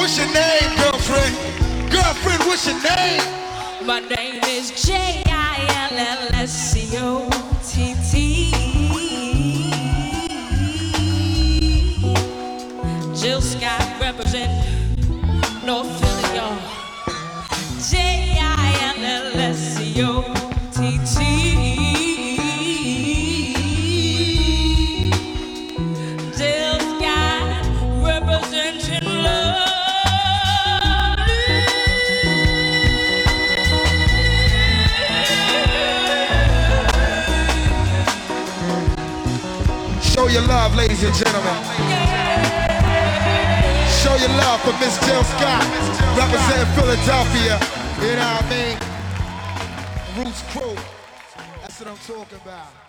What's your name, girlfriend? Girlfriend, what's your name? My name is Jillscott. Jill Scott represent North Philly, y'all. Jillscott. Jill Scott representing love. Show your love, ladies and gentlemen. Show your love for Miss Jill Scott, representing Philadelphia. You know what I mean? Roots Crew. That's what I'm talking about.